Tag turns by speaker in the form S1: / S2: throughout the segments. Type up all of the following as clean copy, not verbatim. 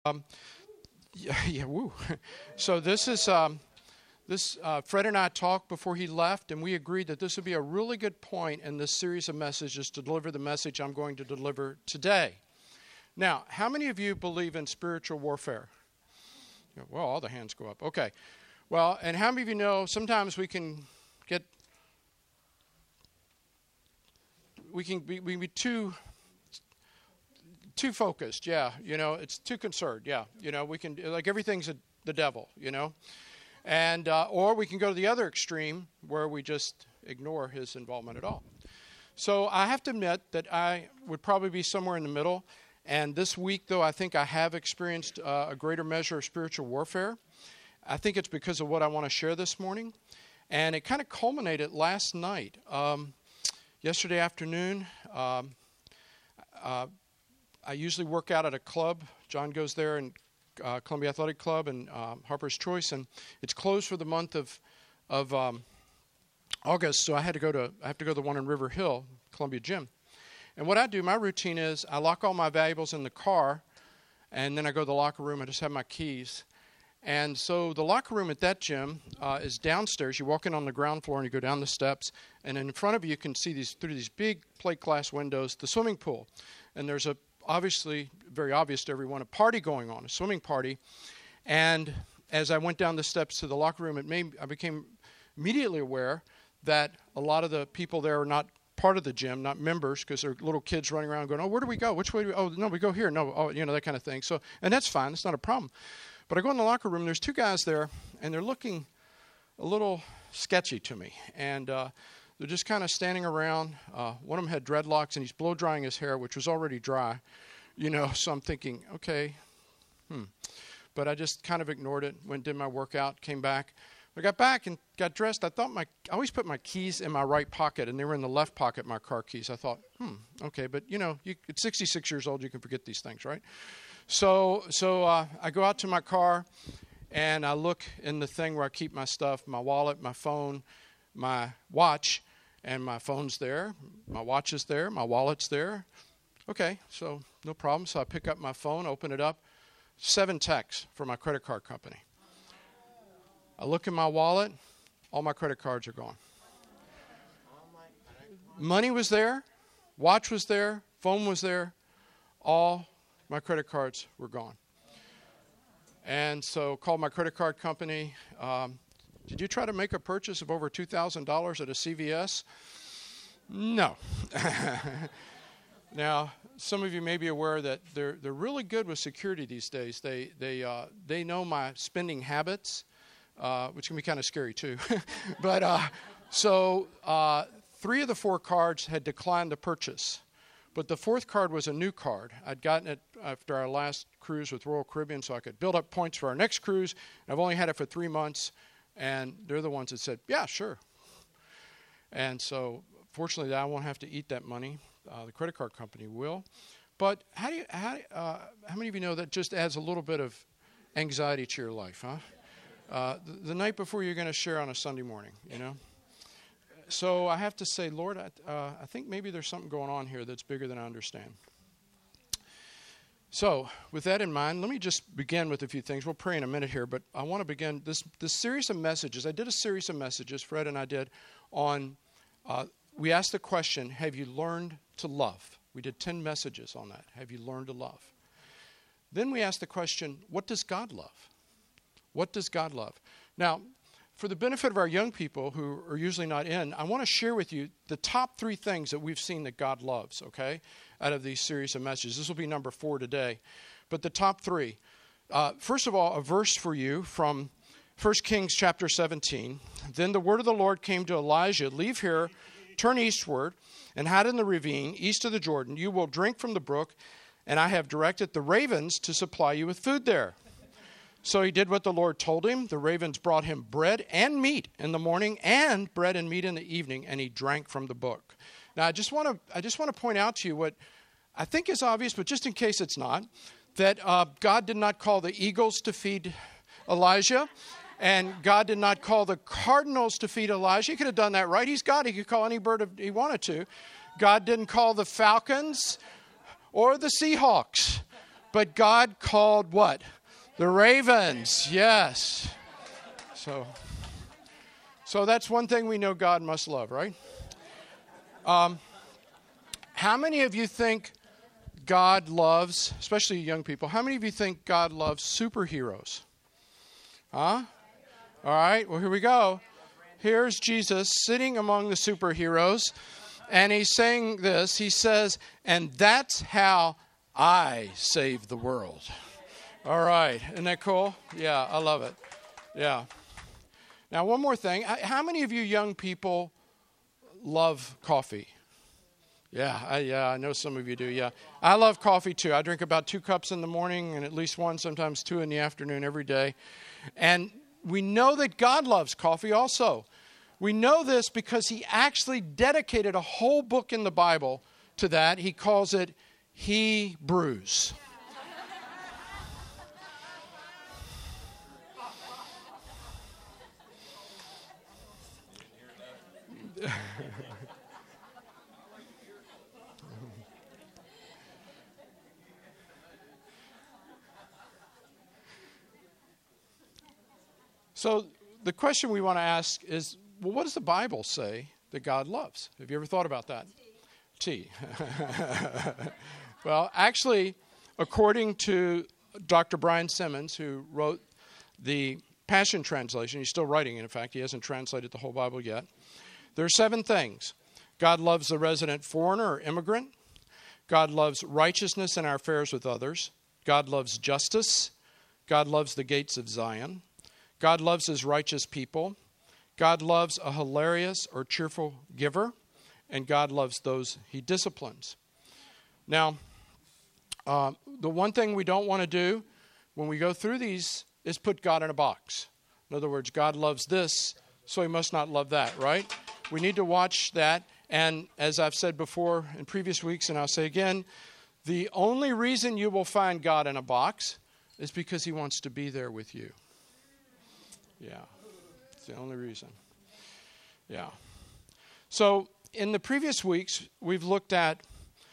S1: Um, yeah, woo. So this is Fred and I talked before he left, and we agreed that this would be a really good point in this series of messages to deliver the message I'm going to deliver today. Now, how many of you believe in spiritual warfare? Well, all the hands go up. Okay. Well, and how many of you know sometimes we can be too focused, yeah, it's too concerned, yeah, we can, like, everything's the devil, and or we can go to the other extreme where we just ignore his involvement at all. So I have to admit that I would probably be somewhere in the middle, and this week, though, I think I have experienced a greater measure of spiritual warfare. I think it's because of what I want to share this morning, and it kind of culminated last night. Yesterday afternoon, I usually work out at a club. John goes there, and Columbia Athletic Club and Harper's Choice, and it's closed for the month of August. So I have to go to the one in River Hill, Columbia Gym. And what I do, my routine is I lock all my valuables in the car, and then I go to the locker room. I just have my keys. And so the locker room at that gym is downstairs. You walk in on the ground floor and you go down the steps, and in front of you can see through these big plate glass windows the swimming pool. And there's obviously very obvious to everyone, a party going on, a swimming party. And as I went down the steps to the locker room, I became immediately aware that a lot of the people there are not part of the gym, not members, because they're little kids running around going, "Oh, where do we go? Which way do we? Oh, no, we go here. No, oh, that kind of thing." So, and that's fine. It's not a problem. But I go in the locker room, there's two guys there, and they're looking a little sketchy to me. And they're just kind of standing around. One of them had dreadlocks, and he's blow-drying his hair, which was already dry. So I'm thinking, okay, But I just kind of ignored it, went and did my workout, came back. I got back and got dressed. I always put my keys in my right pocket, and they were in the left pocket, my car keys. I thought, okay, but, at 66 years old, you can forget these things, right? So I go out to my car, and I look in the thing where I keep my stuff, my wallet, my phone, my watch, and my phone's there, my watch is there, my wallet's there. Okay, so no problem. So I pick up my phone, open it up, 7 texts from my credit card company. I look in my wallet, all my credit cards are gone. Money was there, watch was there, phone was there, all my credit cards were gone. And so called my credit card company. Did you try to make a purchase of over $2,000 at a CVS? No. Now, some of you may be aware that they're really good with security these days. They know my spending habits, which can be kind of scary too. But so 3 of the 4 cards had declined the purchase. But the 4th card was a new card. I'd gotten it after our last cruise with Royal Caribbean, so I could build up points for our next cruise. I've only had it for 3 months, and they're the ones that said, yeah, sure. And so, fortunately, I won't have to eat that money. The credit card company will. But how many of you know that just adds a little bit of anxiety to your life, huh? The night before you're going to share on a Sunday morning, So I have to say, Lord, I think maybe there's something going on here that's bigger than I understand. So with that in mind, let me just begin with a few things. We'll pray in a minute here, but I want to begin this series of messages. I did a series of messages, Fred and I did, on, we asked the question, have you learned to love? We did 10 messages on that. Have you learned to love? Then we asked the question, what does God love? What does God love? Now, for the benefit of our young people who are usually not in, I want to share with you the top 3 things that we've seen that God loves, okay, out of these series of messages. This will be number 4 today. But the top 3. First of all, a verse for you from 1 Kings chapter 17. Then the word of the Lord came to Elijah, leave here, turn eastward, and hide in the ravine east of the Jordan. You will drink from the brook, and I have directed the ravens to supply you with food there. So he did what the Lord told him. The ravens brought him bread and meat in the morning and bread and meat in the evening, and he drank from the brook. Now, I just want to point out to you what I think is obvious, but just in case it's not, that God did not call the eagles to feed Elijah, and God did not call the cardinals to feed Elijah. He could have done that, right? He's God. He could call any bird he wanted to. God didn't call the falcons or the Seahawks But God called what? The ravens. Yes. So that's one thing we know God must love, right? How many of you think God loves, especially young people, how many of you think God loves superheroes? Huh? All right, well, here we go. Here's Jesus sitting among the superheroes, and he's saying this. He says, and that's how I save the world. All right, isn't that cool? Yeah, I love it. Yeah. Now, one more thing. How many of you young people love coffee? Yeah, I know some of you do, yeah. I love coffee, too. I drink about 2 cups in the morning and at least 1, sometimes 2 in the afternoon every day. And we know that God loves coffee also. We know this because he actually dedicated a whole book in the Bible to that. He calls it He Brews. So the question we want to ask is, well, what does the Bible say that God loves? Have you ever thought about that? Tea. Well, actually, according to Dr. Brian Simmons, who wrote the Passion Translation, he's still writing it, in fact, he hasn't translated the whole Bible yet. There are 7 things. God loves the resident foreigner or immigrant. God loves righteousness in our affairs with others. God loves justice. God loves the gates of Zion. God loves his righteous people. God loves a hilarious or cheerful giver. And God loves those he disciplines. Now, the one thing we don't want to do when we go through these is put God in a box. In other words, God loves this, so he must not love that, right? We need to watch that. And as I've said before in previous weeks, and I'll say again, the only reason you will find God in a box is because he wants to be there with you. Yeah, it's the only reason. Yeah. So in the previous weeks, we've looked at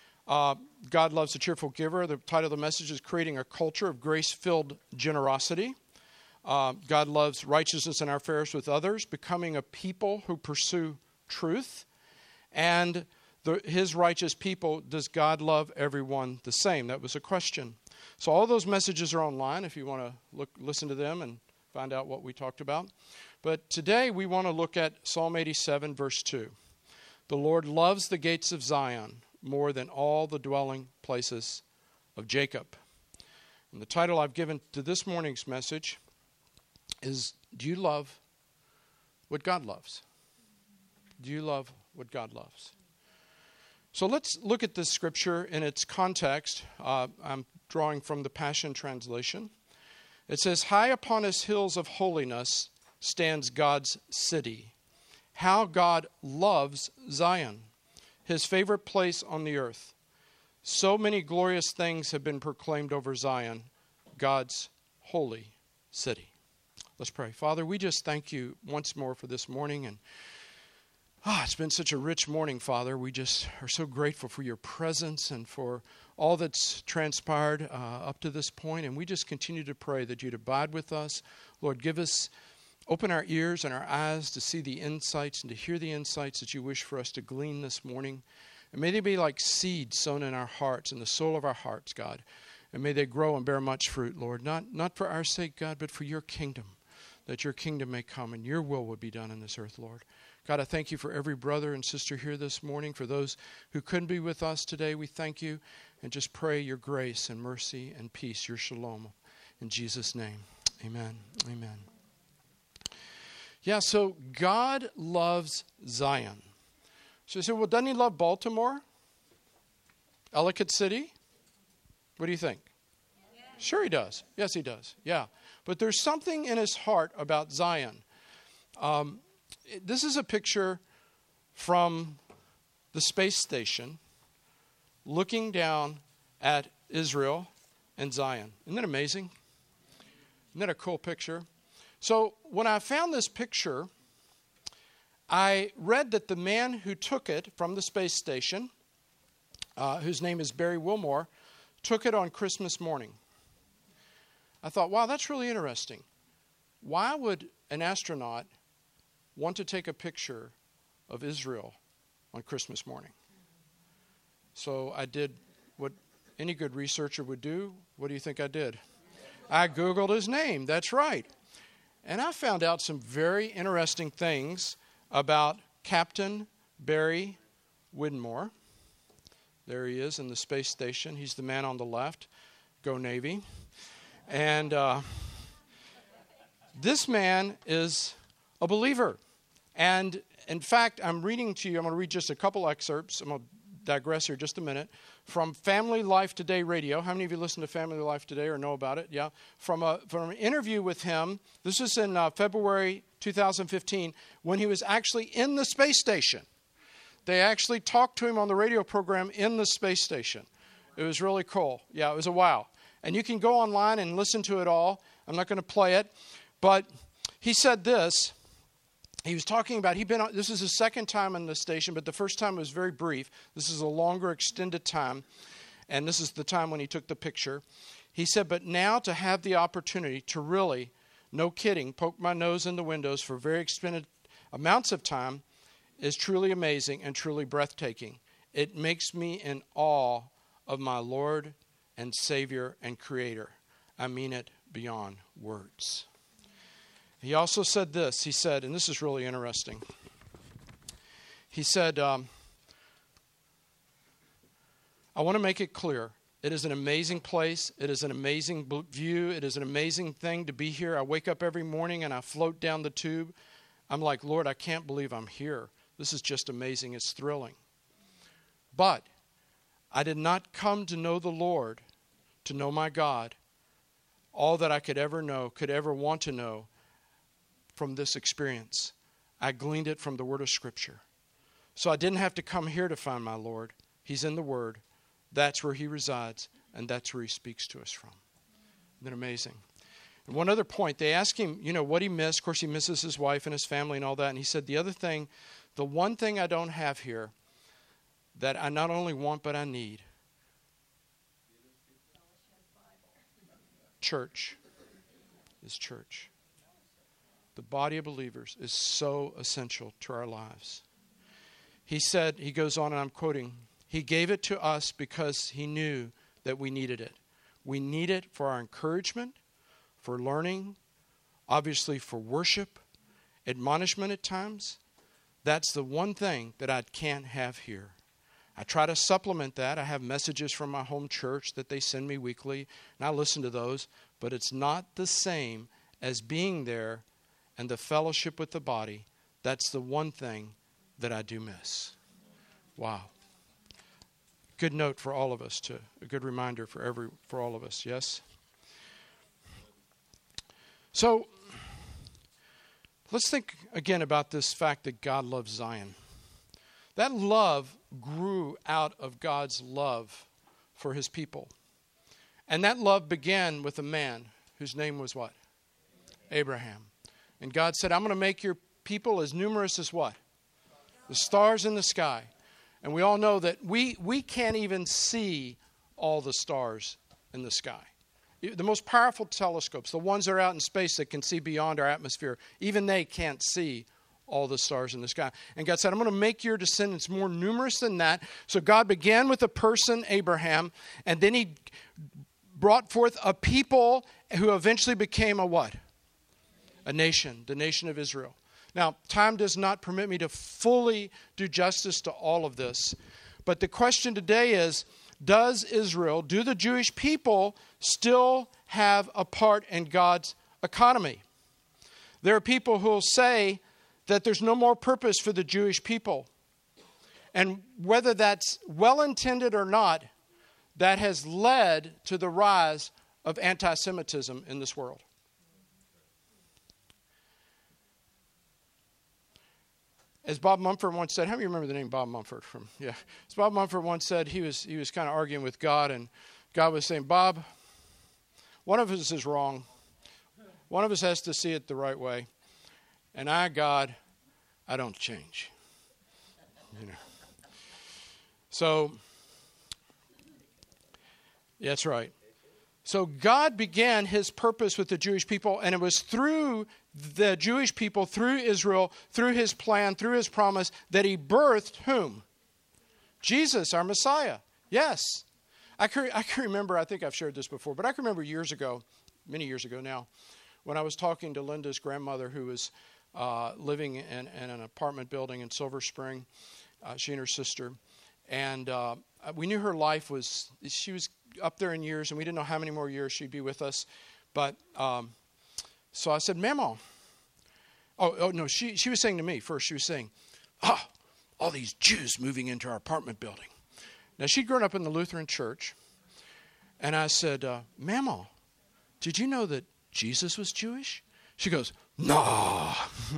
S1: God loves a cheerful giver. The title of the message is Creating a Culture of Grace-Filled Generosity. God loves righteousness in our affairs with others, becoming a people who pursue truth. And his righteous people, does God love everyone the same? That was a question. So all those messages are online if you want to listen to them and find out what we talked about. But today we want to look at Psalm 87, verse 2. The Lord loves the gates of Zion more than all the dwelling places of Jacob. And the title I've given to this morning's message is, do you love what God loves? Do you love what God loves? So let's look at this scripture in its context. I'm drawing from the Passion Translation. It says, high upon his hills of holiness stands God's city. How God loves Zion, his favorite place on the earth. So many glorious things have been proclaimed over Zion, God's holy city. Let's pray. Father, we just thank you once more for this morning. And it's been such a rich morning, Father. We just are so grateful for your presence and for all that's transpired up to this point. And we just continue to pray that you'd abide with us. Lord, open our ears and our eyes to see the insights and to hear the insights that you wish for us to glean this morning. And may they be like seeds sown in our hearts, in the soul of our hearts, God. And may they grow and bear much fruit, Lord. Not for our sake, God, but for your kingdom, that your kingdom may come and your will would be done in this earth, Lord. God, I thank you for every brother and sister here this morning. For those who couldn't be with us today, we thank you and just pray your grace and mercy and peace, your shalom. In Jesus' name, amen. Amen. Yeah, so God loves Zion. So you say, well, doesn't he love Baltimore? Ellicott City? What do you think? Yeah. Sure he does. Yes, he does. Yeah. But there's something in his heart about Zion. This is a picture from the space station looking down at Israel and Zion. Isn't that amazing? Isn't that a cool picture? So when I found this picture, I read that the man who took it from the space station, whose name is Barry Wilmore, took it on Christmas morning. I thought, wow, that's really interesting. Why would an astronaut want to take a picture of Israel on Christmas morning? So I did what any good researcher would do. What do you think I did? I Googled his name. That's right. And I found out some very interesting things about Captain Barry Whitmore. There he is in the space station. He's the man on the left. Go Navy. And this man is a believer. And in fact, I'm reading to you, I'm going to read just a couple excerpts. I'm going to digress here just a minute. From Family Life Today Radio. How many of you listen to Family Life Today or know about it? Yeah. From an interview with him. This was in February 2015 when he was actually in the space station. They actually talked to him on the radio program in the space station. It was really cool. Yeah, it was a wow. And you can go online and listen to it all. I'm not going to play it. But he said this. He was talking about, this is his second time on the station, but the first time was very brief. This is a longer, extended time. And this is the time when he took the picture. He said, but now to have the opportunity to really, no kidding, poke my nose in the windows for very extended amounts of time is truly amazing and truly breathtaking. It makes me in awe of my Lord and Savior and Creator. I mean it beyond words. He also said this. He said, and this is really interesting. He said, I want to make it clear. It is an amazing place. It is an amazing view. It is an amazing thing to be here. I wake up every morning and I float down the tube. I'm like, Lord, I can't believe I'm here. This is just amazing. It's thrilling. But I did not come to know the Lord, to know my God, all that I could ever know, could ever want to know from this experience. I gleaned it from the Word of Scripture. So I didn't have to come here to find my Lord. He's in the Word. That's where He resides, and that's where He speaks to us from. Isn't that amazing? And one other point, they asked him, what he missed. Of course, he misses his wife and his family and all that. And he said, the one thing I don't have here that I not only want, but I need. Church is church. The body of believers is so essential to our lives. He said, he goes on, and I'm quoting, He gave it to us because He knew that we needed it. We need it for our encouragement, for learning, obviously for worship, admonishment at times. That's the one thing that I can't have here. I try to supplement that. I have messages from my home church that they send me weekly, and I listen to those. But it's not the same as being there and the fellowship with the body. That's the one thing that I do miss. Wow. Good note for all of us, a good reminder for all of us, yes? So, let's think again about this fact that God loves Zion. That love grew out of God's love for His people. And that love began with a man whose name was what? Abraham. And God said, I'm going to make your people as numerous as what? The stars in the sky. And we all know that we can't even see all the stars in the sky. The most powerful telescopes, the ones that are out in space that can see beyond our atmosphere, even they can't see all the stars in the sky. And God said, I'm going to make your descendants more numerous than that. So God began with a person, Abraham, and then He brought forth a people who eventually became a what? A nation, the nation of Israel. Now, time does not permit me to fully do justice to all of this. But the question today is, do the Jewish people still have a part in God's economy? There are people who will say that there's no more purpose for the Jewish people. And whether that's well-intended or not, that has led to the rise of anti-Semitism in this world. As Bob Mumford once said, how many remember the name Bob Mumford from? Yeah. As Bob Mumford once said, he was kind of arguing with God, and God was saying, Bob, one of us is wrong. One of us has to see it the right way. And God, I don't change. So That's right. So God began his purpose with the Jewish people, and it was through the Jewish people, through Israel, through his plan, through his promise, that he birthed whom? Jesus, our Messiah. Yes. I can remember, I think I've shared this before, but I can remember years ago, many years ago now, when I was talking to Linda's grandmother, who was living in an apartment building in Silver Spring, she and her sister. And we knew her life she was up there in years, and we didn't know how many more years she'd be with us. But so I said, Mama. Oh, no, she was saying to me first, she was saying, all these Jews moving into our apartment building. Now, she'd grown up in the Lutheran church. And I said, Mama, did you know that Jesus was Jewish? She goes, no.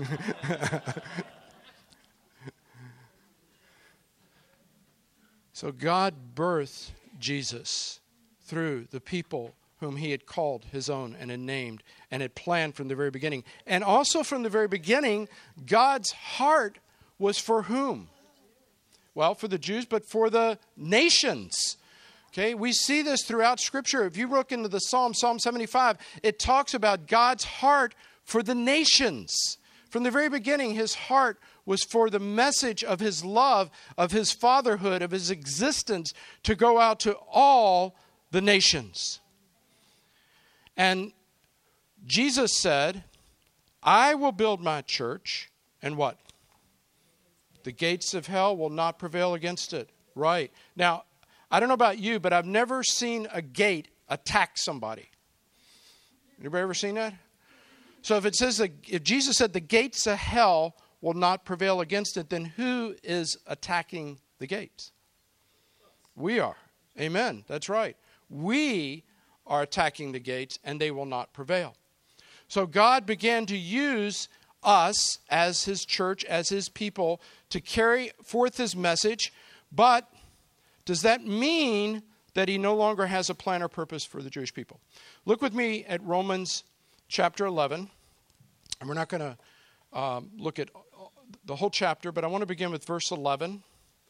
S1: So God birthed Jesus through the people whom he had called his own and had named and had planned from the very beginning. And also from the very beginning, God's heart was for whom? Well, for the Jews, but for the nations. Okay, we see this throughout Scripture. If you look into the Psalm 75, it talks about God's heart for the nations. From the very beginning, his heart was for the message of his love, of his fatherhood, of his existence to go out to all the nations. And Jesus said, I will build my church, and what? The gates of hell will not prevail against it. Right. Now, I don't know about you, but I've never seen a gate attack somebody. Anybody ever seen that? So if Jesus said the gates of hell will not prevail against it, then who is attacking the gates? We are. Amen. That's right. We are attacking the gates, and they will not prevail. So God began to use us as his church, as his people, to carry forth his message. But does that mean that he no longer has a plan or purpose for the Jewish people? Look with me at Romans chapter 11. And we're not going to look at the whole chapter, but I want to begin with verse 11.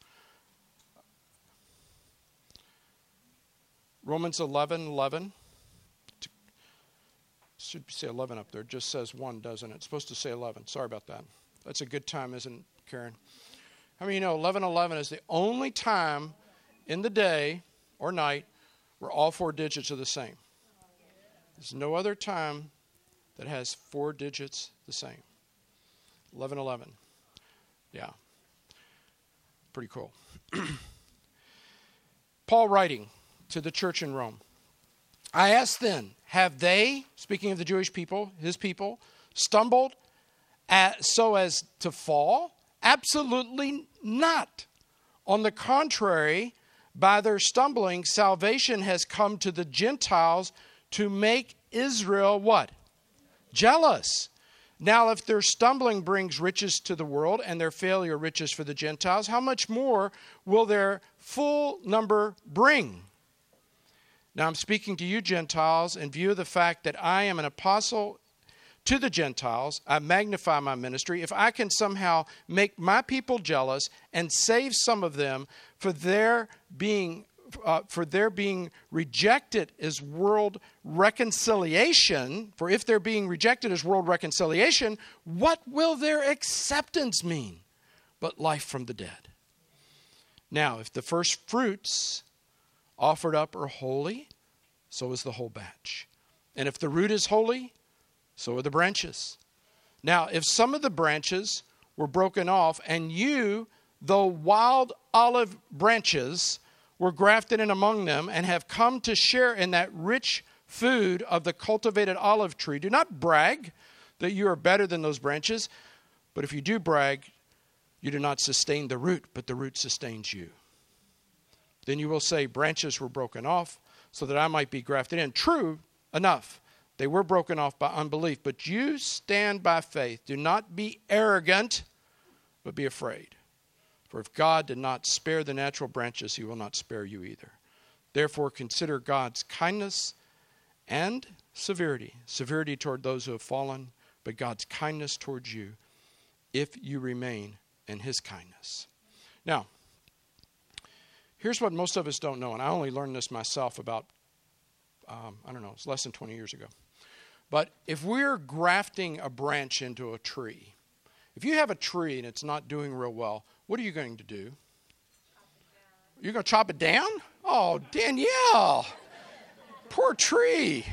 S1: Romans 11:11. Should say 11 up there. It just says 1, doesn't it? It's supposed to say 11. Sorry about that. That's a good time, isn't it, Karen? How many of you know 11:11 is the only time in the day or night where all 4 digits are the same? There's no other time that has 4 digits the same. 11:11. Yeah. Pretty cool. Paul writing to the church in Rome. I ask then, have they, speaking of the Jewish people, his people, stumbled so as to fall? Absolutely not. On the contrary, by their stumbling, salvation has come to the Gentiles to make Israel what? Jealous. Now, if their stumbling brings riches to the world and their failure riches for the Gentiles, how much more will their full number bring? Now, I'm speaking to you Gentiles in view of the fact that I am an apostle to the Gentiles. I magnify my ministry. If I can somehow make my people jealous and save some of them for their being rejected as world reconciliation, for if they're being rejected as world reconciliation, what will their acceptance mean but life from the dead? Now, if the first fruits offered up are holy, so is the whole batch. And if the root is holy, so are the branches. Now, if some of the branches were broken off, and you, though wild olive branches, were grafted in among them and have come to share in that rich food of the cultivated olive tree, do not brag that you are better than those branches. But if you do brag, you do not sustain the root, but the root sustains you. Then you will say, branches were broken off so that I might be grafted in. True enough, they were broken off by unbelief, but you stand by faith. Do not be arrogant, but be afraid. For if God did not spare the natural branches, he will not spare you either. Therefore, consider God's kindness and severity. Severity toward those who have fallen, but God's kindness towards you if you remain in his kindness. Now, here's what most of us don't know, and I only learned this myself about I don't know, it's less than 20 years ago. But if we're grafting a branch into a tree, if you have a tree and it's not doing real well, what are you going to do? You're going to chop it down? Oh, Danielle. Poor tree.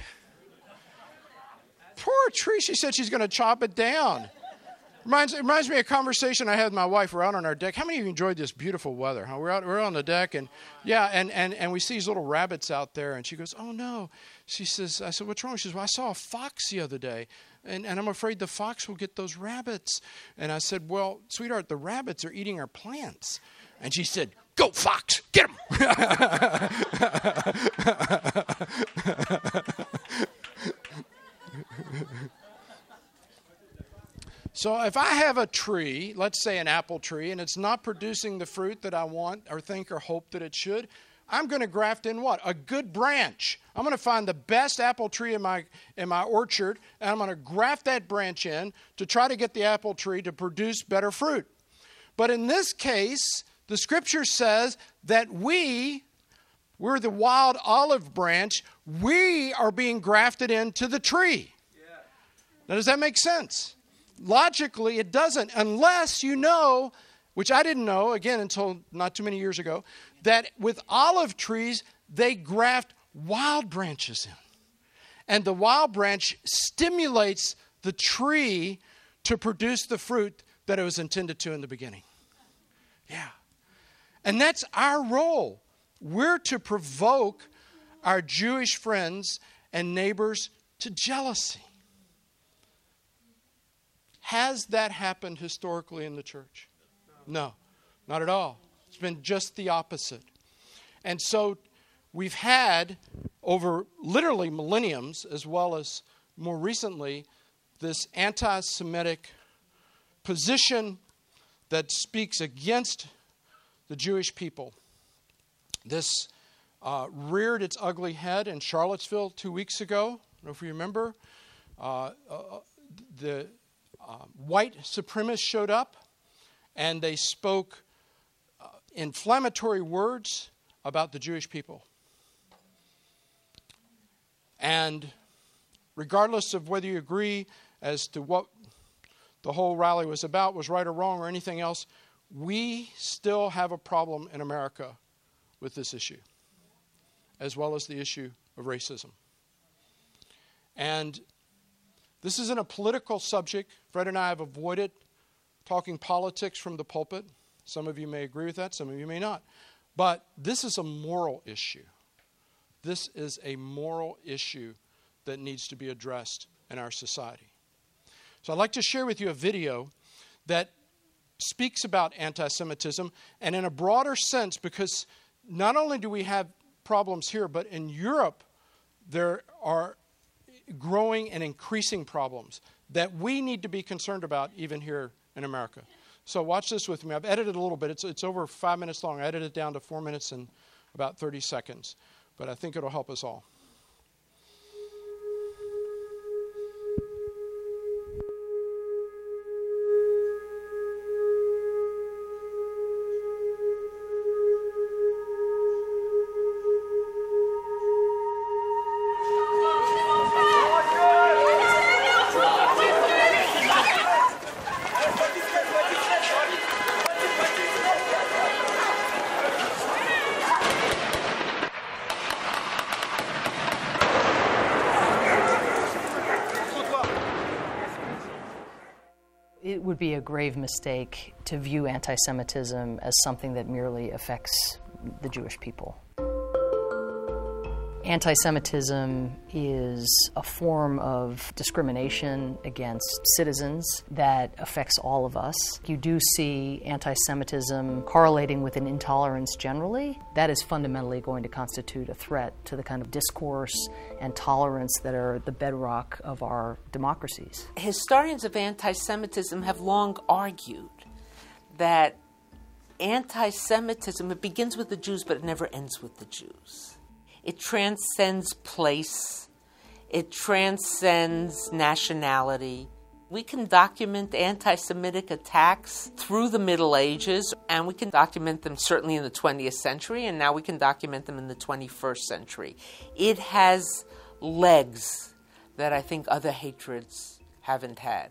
S1: Poor tree. She said she's going to chop it down. Reminds me of a conversation I had with my wife. We're out on our deck. How many of you enjoyed this beautiful weather? Huh? We're on the deck, and and we see these little rabbits out there, and she goes, "Oh no." She says, I said, "What's wrong?" She says, "Well, I saw a fox the other day, and I'm afraid the fox will get those rabbits." And I said, "Well, sweetheart, the rabbits are eating our plants." And she said, "Go, fox, get them." So if I have a tree, let's say an apple tree, and it's not producing the fruit that I want or think or hope that it should, I'm going to graft in what? A good branch. I'm going to find the best apple tree in my orchard, and I'm going to graft that branch in to try to get the apple tree to produce better fruit. But in this case, the scripture says that we're the wild olive branch. We are being grafted into the tree. Yeah. Now, does that make sense? Logically, it doesn't, unless you know, which I didn't know, again, until not too many years ago, that with olive trees, they graft wild branches in. And the wild branch stimulates the tree to produce the fruit that it was intended to in the beginning. Yeah. And that's our role. We're to provoke our Jewish friends and neighbors to jealousy. Has that happened historically in the church? No, not at all. It's been just the opposite. And so we've had, over literally millenniums, as well as more recently, this anti-Semitic position that speaks against the Jewish people. This reared its ugly head in Charlottesville 2 weeks ago. I don't know if you remember. The white supremacists showed up, and they spoke inflammatory words about the Jewish people. And regardless of whether you agree as to what the whole rally was about, was right or wrong or anything else, we still have a problem in America with this issue, as well as the issue of racism. And this isn't a political subject. Fred and I have avoided talking politics from the pulpit. Some of you may agree with that, some of you may not. But this is a moral issue. This is a moral issue that needs to be addressed in our society. So I'd like to share with you a video that speaks about anti-Semitism, and in a broader sense, because not only do we have problems here, but in Europe, there are growing and increasing problems that we need to be concerned about even here in America. So watch this with me. I've edited a little bit. It's over 5 minutes long. I edited it down to 4 minutes and about 30 seconds. But I think it'll help us all.
S2: It would be a grave mistake to view anti-Semitism as something that merely affects the Jewish people. Anti-Semitism is a form of discrimination against citizens that affects all of us. You do see anti-Semitism correlating with an intolerance generally. That is fundamentally going to constitute a threat to the kind of discourse and tolerance that are the bedrock of our democracies.
S3: Historians of anti-Semitism have long argued that anti-Semitism, it begins with the Jews, but it never ends with the Jews. It transcends place, it transcends nationality, We can document anti-Semitic attacks through the Middle Ages, and we can document them certainly in the 20th century, and now we can document them in the 21st century. It has legs that I think other hatreds haven't had.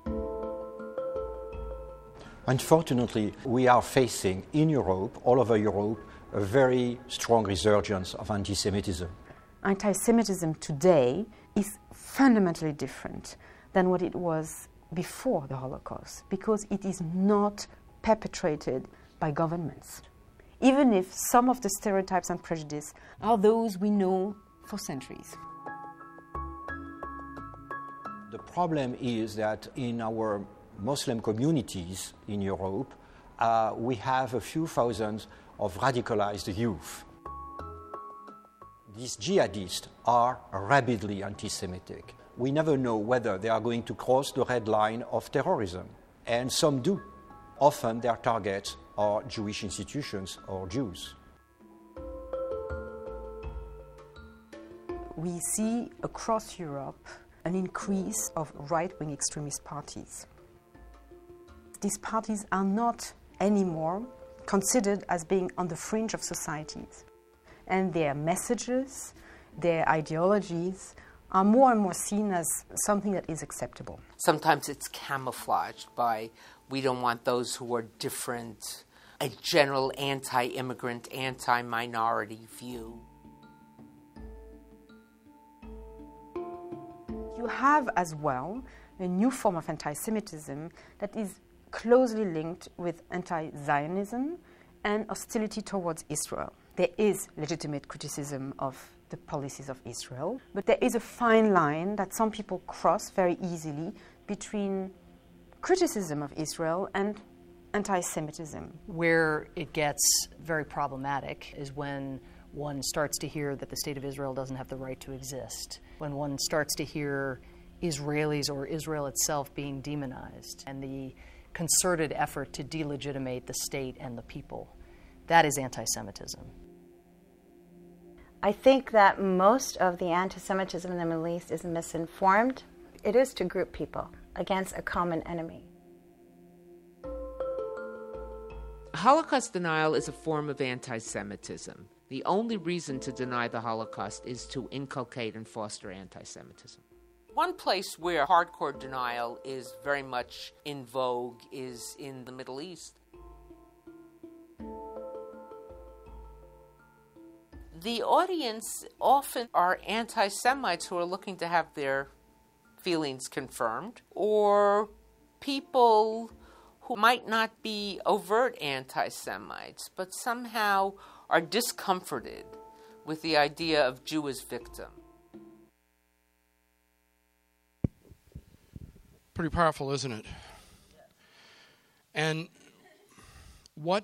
S4: Unfortunately, we are facing in Europe, all over Europe, a very strong resurgence of anti-Semitism.
S5: Anti-Semitism today is fundamentally different than what it was before the Holocaust, because it is not perpetrated by governments. Even if some of the stereotypes and prejudice are those we know for centuries.
S4: The problem is that in our Muslim communities in Europe, we have a few thousands of radicalized youth. These jihadists are rabidly anti-Semitic. We never know whether they are going to cross the red line of terrorism, and some do. Often their targets are Jewish institutions or Jews.
S5: We see across Europe an increase of right-wing extremist parties. These parties are not anymore considered as being on the fringe of societies. And their messages, their ideologies are more and more seen as something that is acceptable.
S3: Sometimes it's camouflaged by, we don't want those who are different, a general anti-immigrant, anti-minority view.
S5: You have as well a new form of anti-Semitism that is closely linked with anti-Zionism and hostility towards Israel. There is legitimate criticism of the policies of Israel, but there is a fine line that some people cross very easily between criticism of Israel and anti-Semitism.
S2: Where it gets very problematic is when one starts to hear that the State of Israel doesn't have the right to exist, when one starts to hear Israelis or Israel itself being demonized, and the concerted effort to delegitimate the state and the people. That is anti-Semitism.
S6: I think that most of the anti-Semitism in the Middle East is misinformed. It is to group people against a common enemy.
S3: Holocaust denial is a form of anti-Semitism. The only reason to deny the Holocaust is to inculcate and foster anti-Semitism. One place where hardcore denial is very much in vogue is in the Middle East. The audience often are anti-Semites who are looking to have their feelings confirmed, or people who might not be overt anti-Semites, but somehow are discomforted with the idea of Jew as victim.
S1: Pretty powerful, isn't it? And what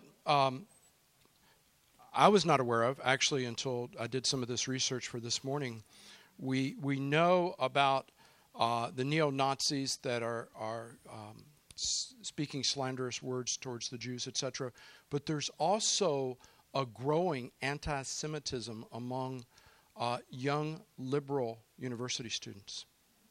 S1: I was not aware of, actually, until I did some of this research for this morning, we know about the neo-Nazis that are speaking slanderous words towards the Jews, etc. But there's also a growing anti-Semitism among young liberal university students,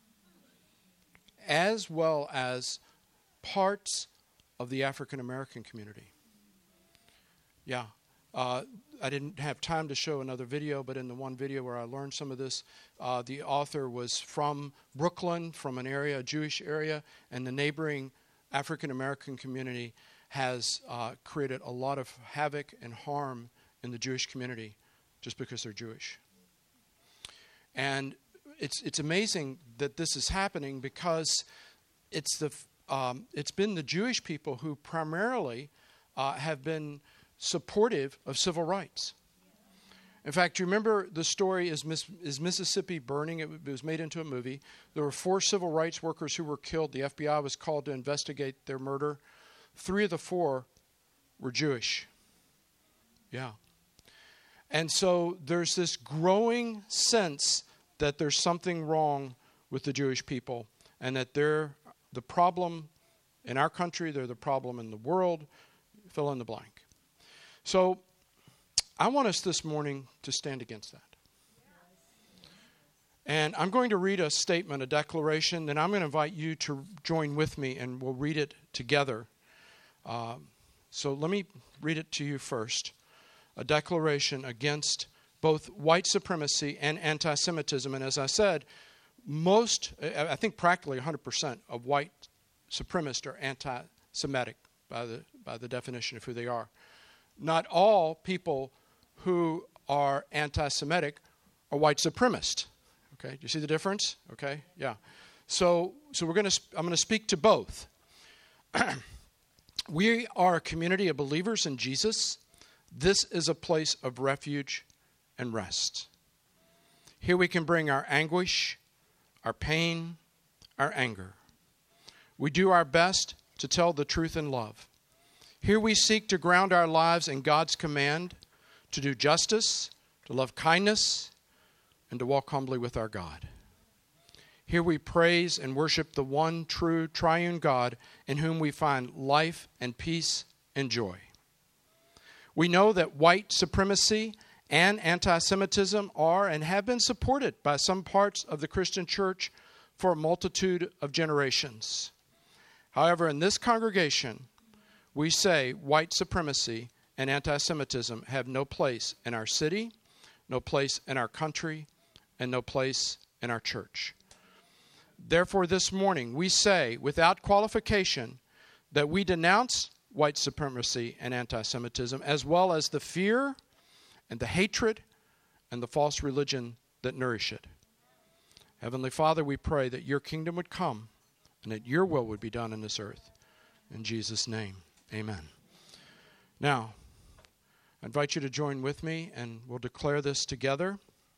S1: as well as parts of the African American community. Yeah. I didn't have time to show another video, but in the one video where I learned some of this, the author was from Brooklyn, from an area, a Jewish area, and the neighboring African American community has created a lot of havoc and harm in the Jewish community just because they're Jewish. And it's amazing that this is happening because it's been the Jewish people who primarily have been supportive of civil rights. In fact, you remember the story, Is Mississippi Burning? It was made into a movie. There were 4 civil rights workers who were killed. The FBI was called to investigate their murder. 3 of the 4 were Jewish. Yeah. And so there's this growing sense that there's something wrong with the Jewish people and that they're the problem in our country, they're the problem in the world, fill in the blank. So I want us this morning to stand against that. And I'm going to read a statement, a declaration, then I'm going to invite you to join with me and we'll read it together. So let me read it to you first. A declaration against both white supremacy and anti-Semitism. And as I said, I think practically 100% of white supremacists are anti-Semitic by the definition of who they are. Not all people who are anti-Semitic are white supremacists. Okay, do you see the difference? Okay, yeah. So I'm going to speak to both. We are a community of believers in Jesus. This is a place of refuge and rest. Here we can bring our anguish, our pain, our anger. We do our best to tell the truth in love. Here we seek to ground our lives in God's command to do justice, to love kindness, and to walk humbly with our God. Here we praise and worship the one true triune God in whom we find life and peace and joy. We know that white supremacy and anti-Semitism are and have been supported by some parts of the Christian church for a multitude of generations. However, in this congregation, we say white supremacy and anti-Semitism have no place in our city, no place in our country, and no place in our church. Therefore, this morning, we say without qualification that we denounce white supremacy and anti-Semitism, as well as the fear and the hatred and the false religion that nourish it. Heavenly Father, we pray that your kingdom would come and that your will would be done in this earth. In Jesus' name, amen. Now, I invite you to join with me and we'll declare this together.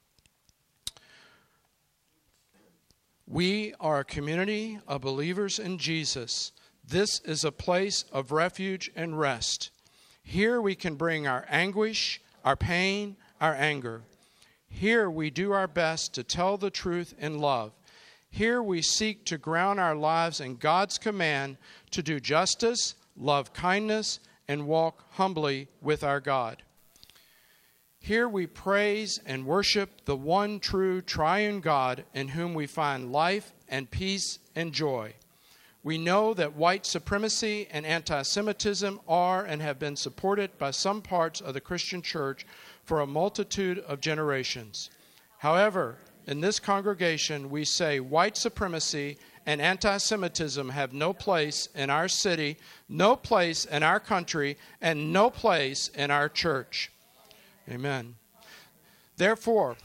S1: We are a community of believers in Jesus. This is a place of refuge and rest. Here we can bring our anguish, our pain, our anger. Here we do our best to tell the truth in love. Here we seek to ground our lives in God's command to do justice, love kindness, and walk humbly with our God. Here we praise and worship the one true triune God in whom we find life and peace and joy. We know that white supremacy and anti-Semitism are and have been supported by some parts of the Christian church for a multitude of generations. However, in this congregation, we say white supremacy and anti-Semitism have no place in our city, no place in our country, and no place in our church. Amen. Therefore,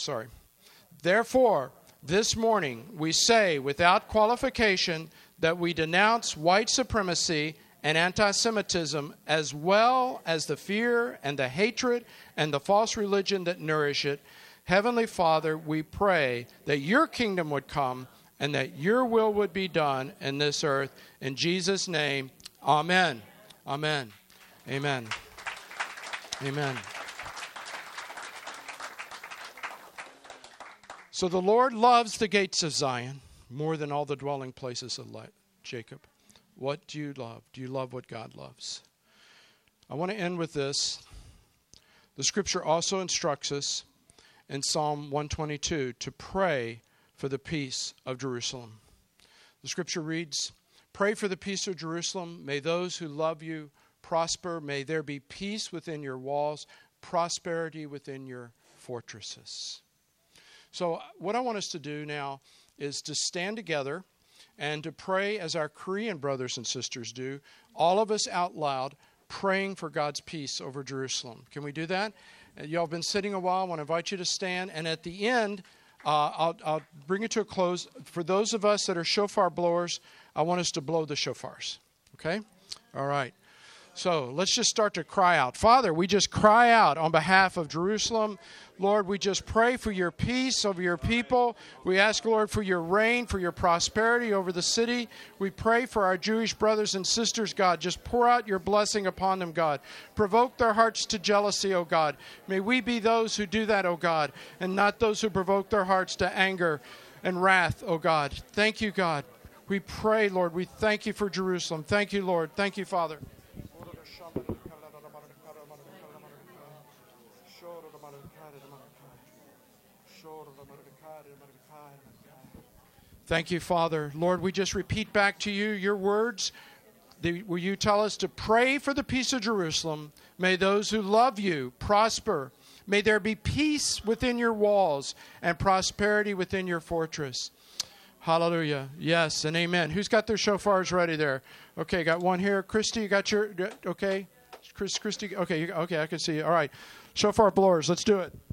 S1: this morning we say without qualification that we denounce white supremacy and anti-Semitism, as well as the fear and the hatred and the false religion that nourish it. Heavenly Father, we pray that your kingdom would come and that your will would be done in this earth. In Jesus' name, amen. Amen. Amen. Amen. So the Lord loves the gates of Zion more than all the dwelling places of Jacob. What do you love? Do you love what God loves? I want to end with this. The scripture also instructs us in Psalm 122 to pray for the peace of Jerusalem. The scripture reads, "Pray for the peace of Jerusalem. May those who love you prosper. May there be peace within your walls, prosperity within your fortresses." So what I want us to do now is to stand together and to pray as our Korean brothers and sisters do, all of us out loud, praying for God's peace over Jerusalem. Can we do that? Y'all have been sitting a while. I want to invite you to stand. And at the end, I'll bring it to a close. For those of us that are shofar blowers, I want us to blow the shofars. Okay? All right. So let's just start to cry out. Father, we just cry out on behalf of Jerusalem. Lord, we just pray for your peace over your people. We ask, Lord, for your reign, for your prosperity over the city. We pray for our Jewish brothers and sisters, God. Just pour out your blessing upon them, God. Provoke their hearts to jealousy, O God. May we be those who do that, O God, and not those who provoke their hearts to anger and wrath, O God. Thank you, God. We pray, Lord. We thank you for Jerusalem. Thank you, Lord. Thank you, Father. Thank you, Father. Lord, we just repeat back to you your words. Where you tell us to pray for the peace of Jerusalem. May those who love you prosper. May there be peace within your walls and prosperity within your fortress. Hallelujah. Yes and amen. Who's got their shofars ready there? Okay, got one here. Christy, you got your... Okay. Christy, okay, I can see you. All right. Shofar blowers, let's do it.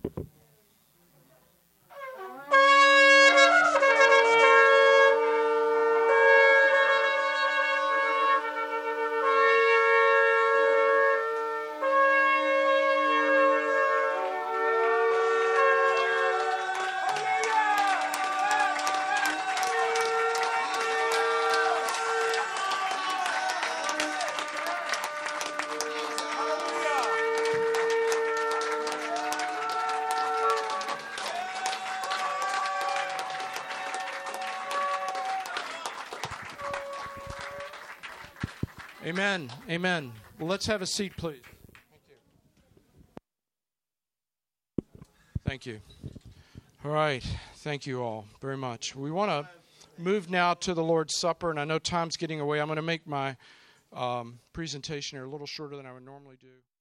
S1: Amen. Amen. Well, let's have a seat, please. Thank you. All right. Thank you all very much. We want to move now to the Lord's Supper, and I know time's getting away. I'm going to make my presentation here a little shorter than I would normally do.